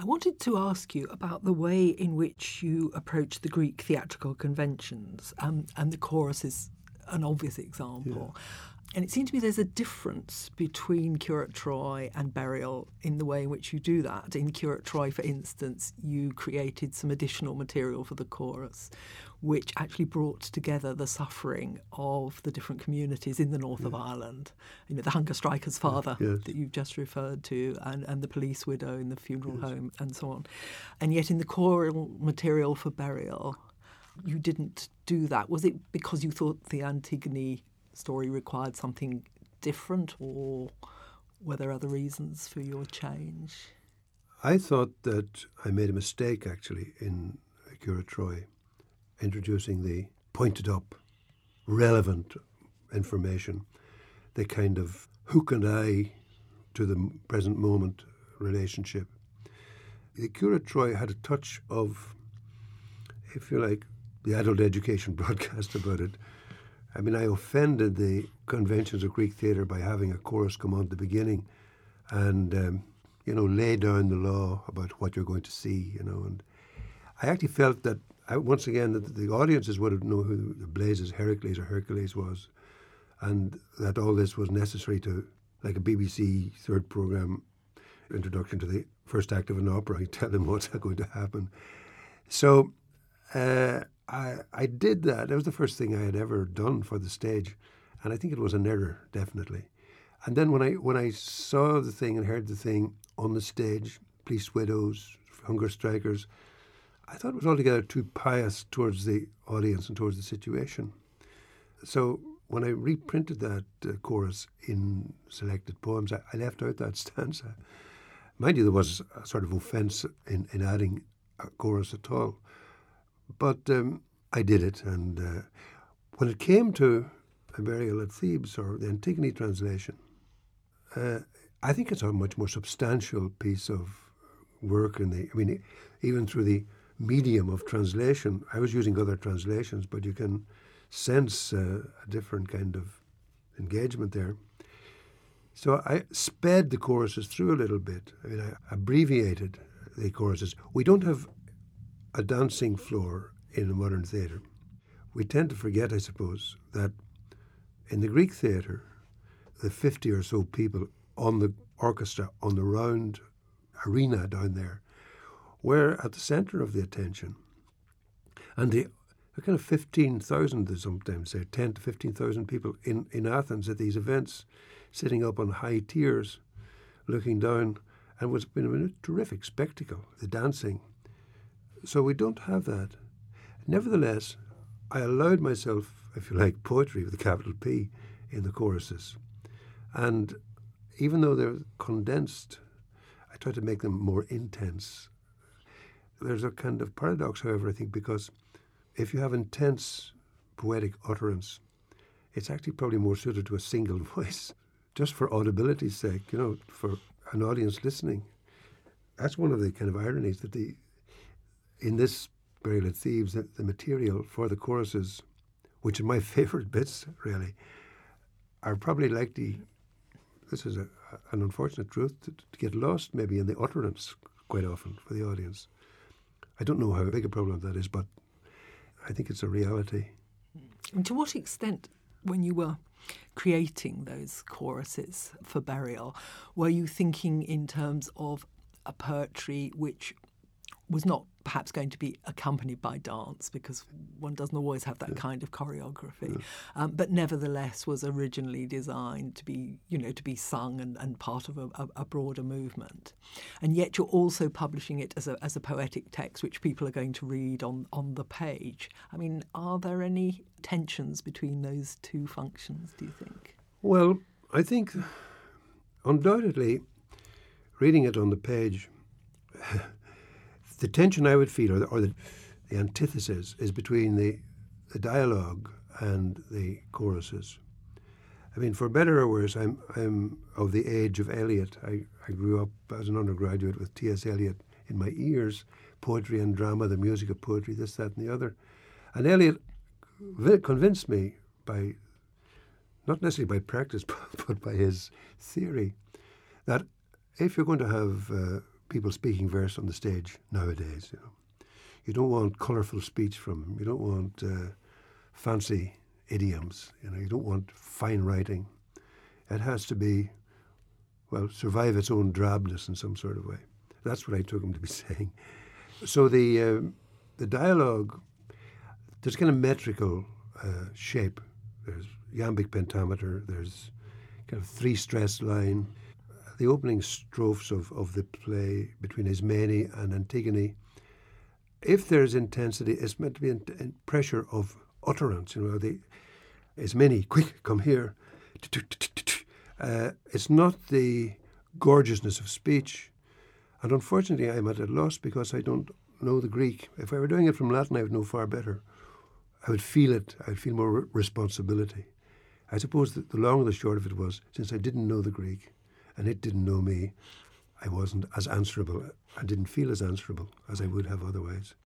I wanted to ask you about the way in which you approach the Greek theatrical conventions, and the chorus is an obvious example. Yeah. And it seemed to me there's a difference between Curate Troy and Burial in the way in which you do that. In Curate Troy, for instance, you created some additional material for the chorus, which actually brought together the suffering of the different communities in the north of Ireland. You know, the hunger striker's father that you've just referred to, and the police widow in the funeral home, and so on. And yet in the choral material for Burial, you didn't do that. Was it because you thought the Antigone story required something different, or were there other reasons for your change? I thought that I made a mistake, actually, in Curate Troy, introducing the pointed up, relevant information, the kind of hook and eye to the present moment relationship. The Curate Troy had a touch of, if you like, the adult education broadcast about it. I mean, I offended the conventions of Greek theatre by having a chorus come on at the beginning and, lay down the law about what you're going to see, and I actually felt that, once again, that the audiences would know who the Blazes, Heracles or Hercules was, and that all this was necessary to, like a BBC third programme introduction to the first act of an opera, you tell them what's going to happen. So I did that. That was the first thing I had ever done for the stage, and I think it was an error, definitely. And then when I saw the thing and heard the thing on the stage, police widows, hunger strikers, I thought it was altogether too pious towards the audience and towards the situation. So when I reprinted that chorus in selected poems, I left out that stanza. Mind you, there was a sort of offence in adding a chorus at all. But I did it, and when it came to A Burial at Thebes, or the Antigone translation, I think it's a much more substantial piece of work. Even through the medium of translation, I was using other translations, but you can sense a different kind of engagement there. So I sped the choruses through a little bit. I abbreviated the choruses. We don't have a dancing floor in a modern theatre. We tend to forget, I suppose, that in the Greek theatre, the 50 or so people on the orchestra, on the round arena down there, were at the centre of the attention. And the kind of 15,000, they sometimes say, 10 to 15,000 people in Athens at these events, sitting up on high tiers, looking down, and it was been a terrific spectacle, the dancing. So we don't have that. Nevertheless, I allowed myself, if you like, poetry with a capital P in the choruses. And even though they're condensed, I try to make them more intense. There's a kind of paradox, however, I think, because if you have intense poetic utterance, it's actually probably more suited to a single voice, just for audibility's sake, for an audience listening. That's one of the kind of ironies that in this Burial at Thebes, the material for the choruses, which are my favourite bits, really, are probably likely, this is an unfortunate truth, to get lost maybe in the utterance quite often for the audience. I don't know how big a problem that is, but I think it's a reality. And to what extent, when you were creating those choruses for Burial, were you thinking in terms of a poetry which was not perhaps going to be accompanied by dance, because one doesn't always have that kind of choreography, but nevertheless was originally designed to be, to be sung and part of a broader movement. And yet you're also publishing it as a poetic text which people are going to read on the page. I mean, are there any tensions between those two functions, do you think? Well, I think undoubtedly reading it on the page, the tension I would feel, or the antithesis, is between the dialogue and the choruses. I mean, for better or worse, I'm of the age of Eliot. I grew up as an undergraduate with T.S. Eliot in my ears, poetry and drama, the music of poetry, this, that, and the other. And Eliot convinced me by, not necessarily by practice, but by his theory, that if you're going to have people speaking verse on the stage nowadays. You know, you don't want colourful speech from them. You don't want fancy idioms. You know, you don't want fine writing. It has to be, well, survive its own drabness in some sort of way. That's what I took him to be saying. So the dialogue, there's kind of metrical shape. There's iambic pentameter. There's kind of three-stressed line. The opening strophes of the play between Ismene and Antigone, if there's intensity, it's meant to be in pressure of utterance. You know, the Ismene, quick, come here. It's not the gorgeousness of speech. And unfortunately, I'm at a loss because I don't know the Greek. If I were doing it from Latin, I would know far better. I would feel it. I would feel more responsibility. I suppose that the long and the short of it was, since I didn't know the Greek and it didn't know me, I wasn't as answerable. I didn't feel as answerable as I would have otherwise.